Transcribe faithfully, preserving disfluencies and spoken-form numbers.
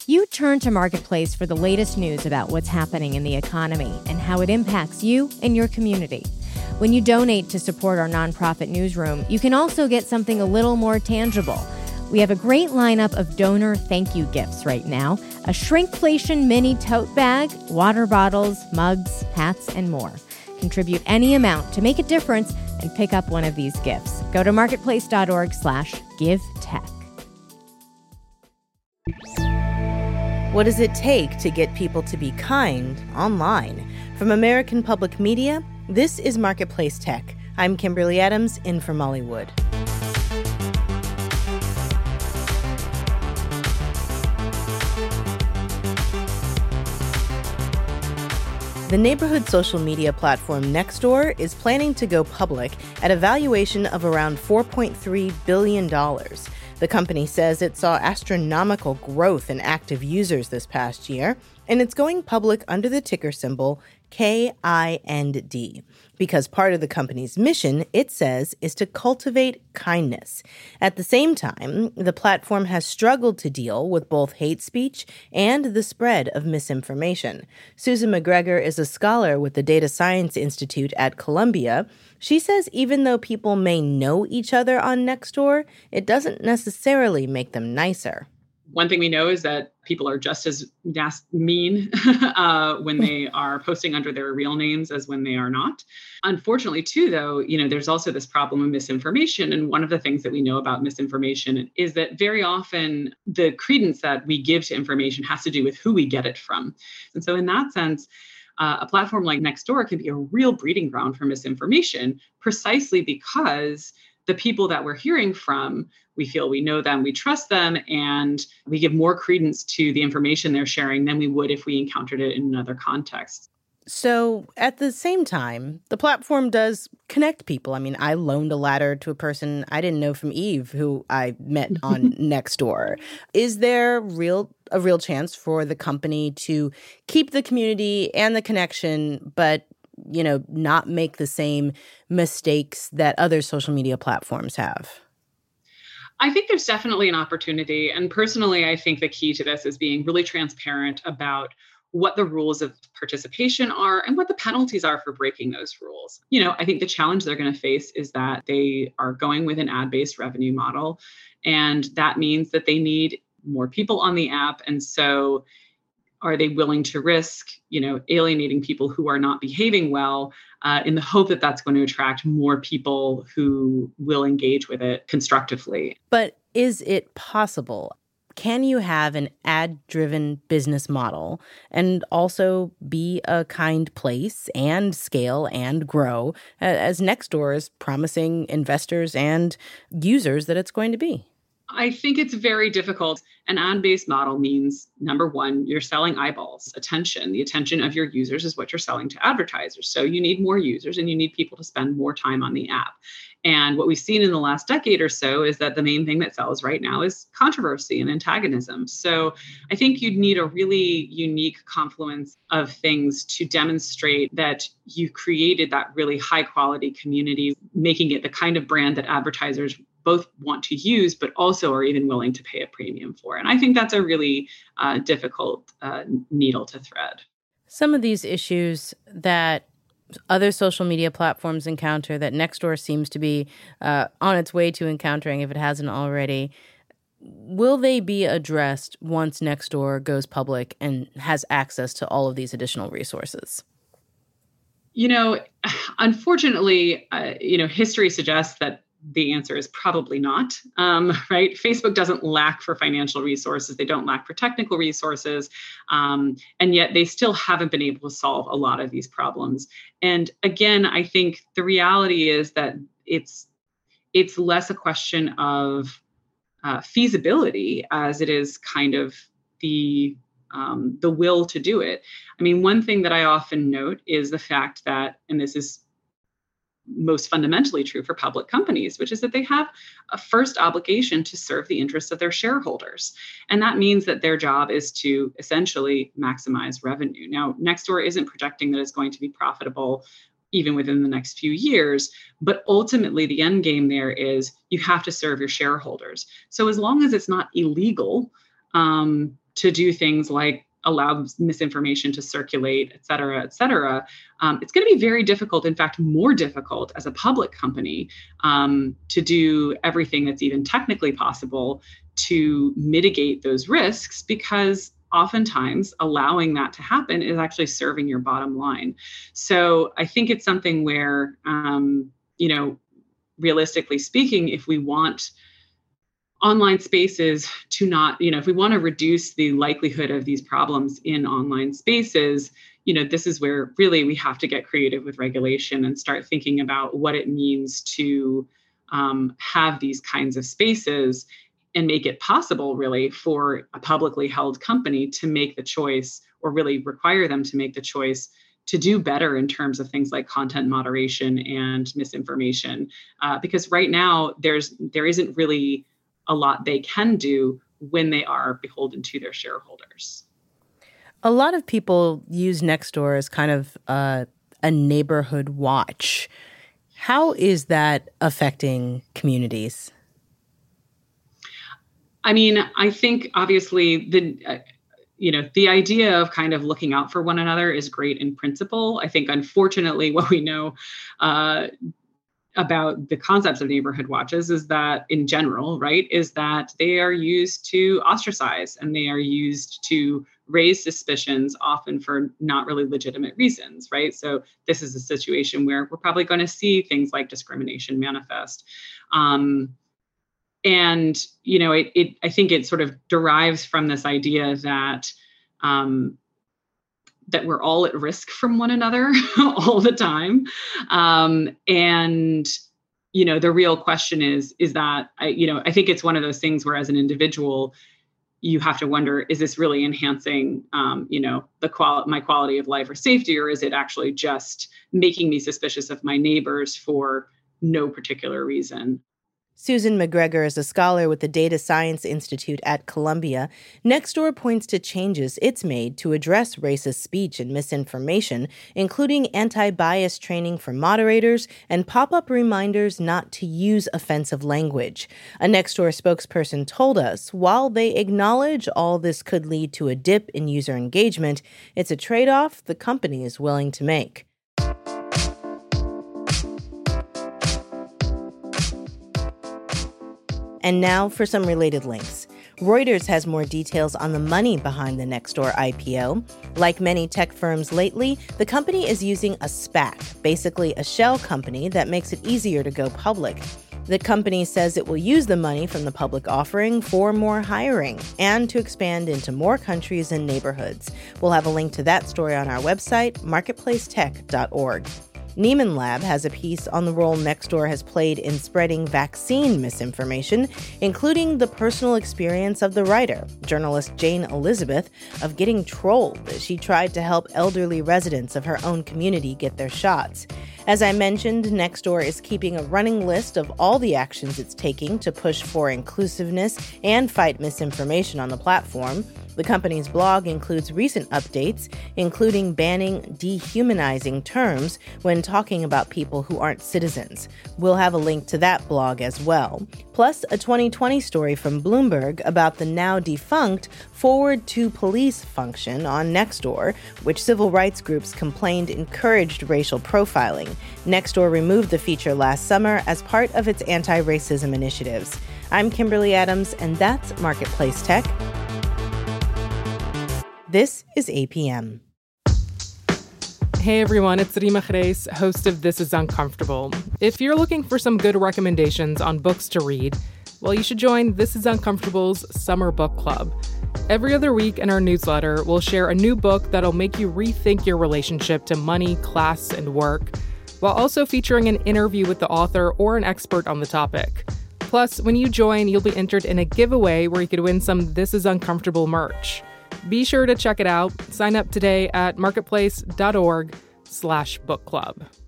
You turn to Marketplace for the latest news about what's happening in the economy and how it impacts you and your community. When you donate to support our nonprofit newsroom, you can also get something a little more tangible. We have a great lineup of donor thank you gifts right now: a shrinkflation mini tote bag, water bottles, mugs, hats, and more. Contribute any amount to make a difference and pick up one of these gifts. Go to marketplace.org slash give tech. What does it take to get people to be kind online? From American Public Media, this is Marketplace Tech. I'm Kimberly Adams, in for Molly Wood. The neighborhood social media platform Nextdoor is planning to go public at a valuation of around four point three billion dollars. The company says it saw astronomical growth in active users this past year, and it's going public under the ticker symbol K I N D, because part of the company's mission, it says, is to cultivate kindness. At the same time, the platform has struggled to deal with both hate speech and the spread of misinformation. Susan McGregor is a scholar with the Data Science Institute at Columbia. She says even though people may know each other on Nextdoor, it doesn't necessarily make them nicer. One thing we know is that people are just as nas- mean uh, when they are posting under their real names as when they are not. Unfortunately, too, though, you know, there's also this problem of misinformation. And one of the things that we know about misinformation is that very often the credence that we give to information has to do with who we get it from. And so in that sense, uh, a platform like Nextdoor can be a real breeding ground for misinformation, precisely because the people that we're hearing from, we feel we know them, we trust them, and we give more credence to the information they're sharing than we would if we encountered it in another context. So at the same time, the platform does connect people. I mean, I loaned a ladder to a person I didn't know from Eve, who I met on Nextdoor. Is there real a real chance for the company to keep the community and the connection, but you know, not make the same mistakes that other social media platforms have? I think there's definitely an opportunity. And personally, I think the key to this is being really transparent about what the rules of participation are and what the penalties are for breaking those rules. You know, I think the challenge they're going to face is that they are going with an ad-based revenue model. And that means that they need more people on the app. And so are they willing to risk, you know, alienating people who are not behaving well uh, in the hope that that's going to attract more people who will engage with it constructively? But is it possible? Can you have an ad-driven business model and also be a kind place and scale and grow, as Nextdoor is promising investors and users that it's going to be? I think it's very difficult. An ad-based model means, number one, you're selling eyeballs, attention. The attention of your users is what you're selling to advertisers. So you need more users and you need people to spend more time on the app. And what we've seen in the last decade or so is that the main thing that sells right now is controversy and antagonism. So I think you'd need a really unique confluence of things to demonstrate that you created that really high quality community, making it the kind of brand that advertisers both want to use, but also are even willing to pay a premium for. And I think that's a really uh, difficult uh, needle to thread. Some of these issues that other social media platforms encounter, that Nextdoor seems to be uh, on its way to encountering, if it hasn't already, will they be addressed once Nextdoor goes public and has access to all of these additional resources? You know, unfortunately, uh, you know, history suggests that the answer is probably not, um, right? Facebook doesn't lack for financial resources. They don't lack for technical resources. Um, and yet they still haven't been able to solve a lot of these problems. And again, I think the reality is that it's it's less a question of uh, feasibility as it is kind of the um, the will to do it. I mean, one thing that I often note is the fact that, and this is most fundamentally true for public companies, which is that they have a first obligation to serve the interests of their shareholders. And that means that their job is to essentially maximize revenue. Now, Nextdoor isn't projecting that it's going to be profitable even within the next few years, but ultimately the end game there is you have to serve your shareholders. So as long as it's not illegal, um, to do things like allow misinformation to circulate, et cetera, et cetera, um, it's going to be very difficult, in fact, more difficult as a public company um, to do everything that's even technically possible to mitigate those risks, because oftentimes allowing that to happen is actually serving your bottom line. So I think it's something where, um, you know, realistically speaking, if we want online spaces to not, you know, if we want to reduce the likelihood of these problems in online spaces, you know, this is where really we have to get creative with regulation and start thinking about what it means to um, have these kinds of spaces and make it possible really for a publicly held company to make the choice, or really require them to make the choice to do better in terms of things like content moderation and misinformation. Uh, because right now there's there isn't really a lot they can do when they are beholden to their shareholders. A lot of people use Nextdoor as kind of uh, a neighborhood watch. How is that affecting communities? I mean, I think obviously the, uh, you know, the idea of kind of looking out for one another is great in principle. I think, unfortunately, what we know uh, about the concepts of neighborhood watches is that, in general, right, is that they are used to ostracize, and they are used to raise suspicions, often for not really legitimate reasons, right? So this is a situation where we're probably going to see things like discrimination manifest. Um, and, you know, it, it, I think it sort of derives from this idea that um, that we're all at risk from one another all the time. Um, and, you know, the real question is, is that, I, you know, I think it's one of those things where as an individual, you have to wonder, is this really enhancing, um, you know, the qual- my quality of life or safety, or is it actually just making me suspicious of my neighbors for no particular reason? Susan McGregor is a scholar with the Data Science Institute at Columbia. Nextdoor points to changes it's made to address racist speech and misinformation, including anti-bias training for moderators and pop-up reminders not to use offensive language. A Nextdoor spokesperson told us, while they acknowledge all this could lead to a dip in user engagement, it's a trade-off the company is willing to make. And now for some related links. Reuters has more details on the money behind the Nextdoor I P O. Like many tech firms lately, the company is using a SPAC, basically a shell company that makes it easier to go public. The company says it will use the money from the public offering for more hiring and to expand into more countries and neighborhoods. We'll have a link to that story on our website, marketplace tech dot org. Nieman Lab has a piece on the role Nextdoor has played in spreading vaccine misinformation, including the personal experience of the writer, journalist Jane Elizabeth, of getting trolled as she tried to help elderly residents of her own community get their shots. As I mentioned, Nextdoor is keeping a running list of all the actions it's taking to push for inclusiveness and fight misinformation on the platform. The company's blog includes recent updates, including banning dehumanizing terms when talking about people who aren't citizens. We'll have a link to that blog as well. Plus, a twenty twenty story from Bloomberg about the now defunct Forward to Police function on Nextdoor, which civil rights groups complained encouraged racial profiling. Nextdoor removed the feature last summer as part of its anti-racism initiatives. I'm Kimberly Adams, and that's Marketplace Tech. This is A P M. Hey everyone, it's Rima Khreis, host of This is Uncomfortable. If you're looking for some good recommendations on books to read, well, you should join This is Uncomfortable's Summer Book Club. Every other week in our newsletter, we'll share a new book that'll make you rethink your relationship to money, class, and work, while also featuring an interview with the author or an expert on the topic. Plus, when you join, you'll be entered in a giveaway where you could win some This is Uncomfortable merch. Be sure to check it out. Sign up today at marketplace dot org slash book club.